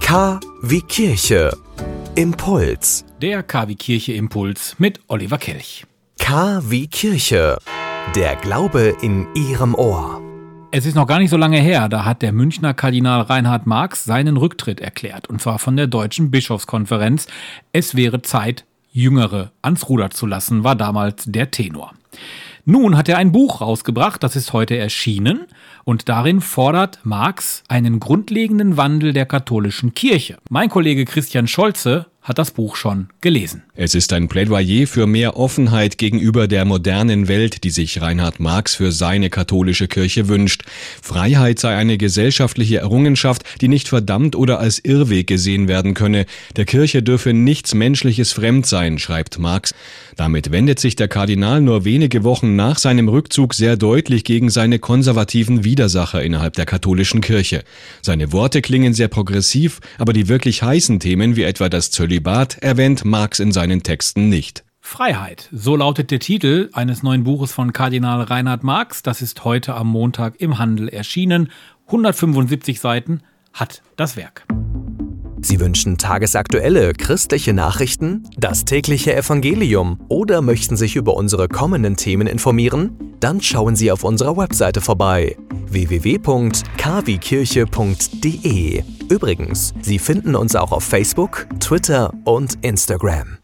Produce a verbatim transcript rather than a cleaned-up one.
K wie Kirche. Impuls. Der K wie Kirche Impuls mit Oliver Kelch. K wie Kirche. Der Glaube in Ihrem Ohr. Es ist noch gar nicht so lange her, da hat der Münchner Kardinal Reinhard Marx seinen Rücktritt erklärt, und zwar von der Deutschen Bischofskonferenz. Es wäre Zeit, Jüngere ans Ruder zu lassen, war damals der Tenor. Nun hat er ein Buch rausgebracht, das ist heute erschienen, und darin fordert Marx einen grundlegenden Wandel der katholischen Kirche. Mein Kollege Christian Scholze hat das Buch schon gelesen. Es ist ein Plädoyer für mehr Offenheit gegenüber der modernen Welt, die sich Reinhard Marx für seine katholische Kirche wünscht. Freiheit sei eine gesellschaftliche Errungenschaft, die nicht verdammt oder als Irrweg gesehen werden könne. Der Kirche dürfe nichts Menschliches fremd sein, schreibt Marx. Damit wendet sich der Kardinal nur wenige Wochen nach seinem Rückzug sehr deutlich gegen seine konservativen Widersacher innerhalb der katholischen Kirche. Seine Worte klingen sehr progressiv, aber die wirklich heißen Themen wie etwa das Zölibat erwähnt Marx in seinen Texten nicht. Freiheit, so lautet der Titel eines neuen Buches von Kardinal Reinhard Marx. Das ist heute am Montag im Handel erschienen. hundertfünfundsiebzig Seiten hat das Werk. Sie wünschen tagesaktuelle christliche Nachrichten, das tägliche Evangelium oder möchten sich über unsere kommenden Themen informieren? Dann schauen Sie auf unserer Webseite vorbei w w w punkt k wie kirche punkt d e. Übrigens, Sie finden uns auch auf Facebook, Twitter und Instagram.